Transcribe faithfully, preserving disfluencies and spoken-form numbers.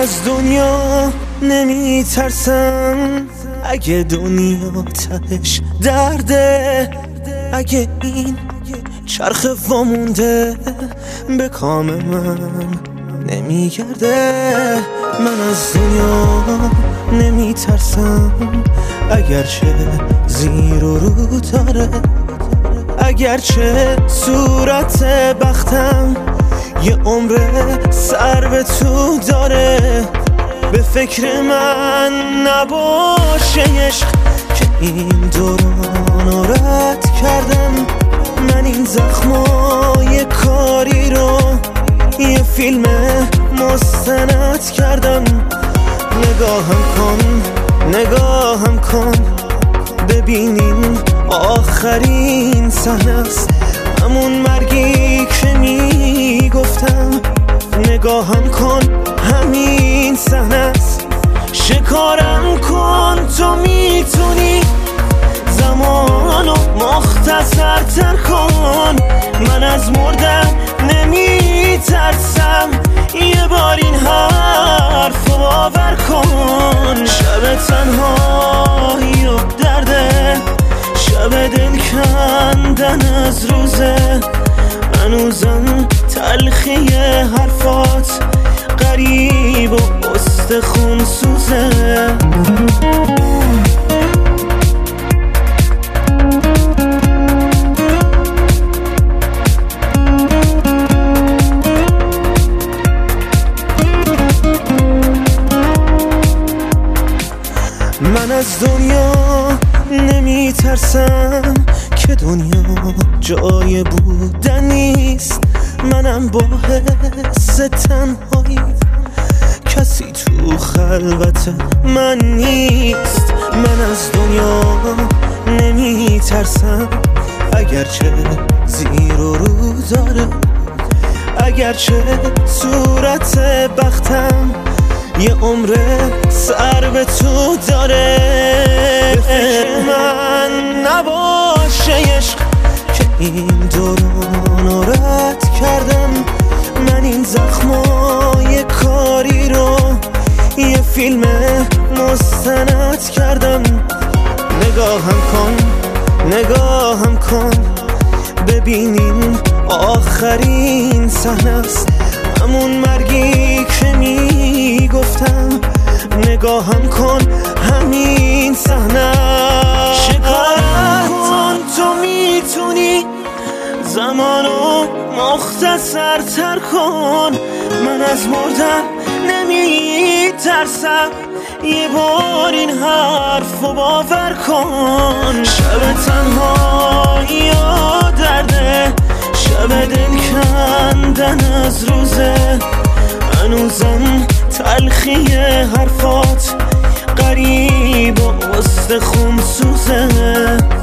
از دنیا نمی ترسم، اگه دنیا تهش درده، اگه این چرخ وامونده به کام من نمیگرده. من از دنیا نمی ترسم، اگرچه زیر و رو داره، اگرچه صورت بختم یه عمر سر به تو داره. به فکر من نباشه عشق که این دوران رد کردم. من این زخمای کاری رو یه فیلم مستند کردم. نگاهم کن نگاهم کن ببینیم آخرین صحنه است، همون مرگی که میگفتم. نگاهم کن همین صحنه است، شکارم کن تو میتونی، زمانو مختصرتر کن. من از مردن نمیترسم، یه بار این حرف رو باور کن. شب تنهایی و درده، شب دل کندن از روزه، هنوزم تلخی حرفات غریب و استخون سوزه. من از دنیا نمی ترسم که دنیا جای بودن نیست. منم با حس تنهایی، کسی تو خلوت من نیست. من از دنیا نمی ترسم، اگرچه زیر و رو داره، اگرچه صورت بختم یه عمر سر به تو داره. به فکر من نباشه عشق که این دوران رد کردم. من این زخمای کاری رو یه فیلم مستند کردم. نگاهم کن نگاهم کن ببینیم آخرین صحنه است، همون مرگی که میگفتم. نگاهم کن همین صحنه، شکارم کن تو میتونی، زمانو مختصرتر کن. من از مردن نمیترسم، یه بار این حرف رو باور کن. شب تنهایی و درده، شب دل کندن از روزه، هنوزم تلخی حرفات غریب و استخون سوزه.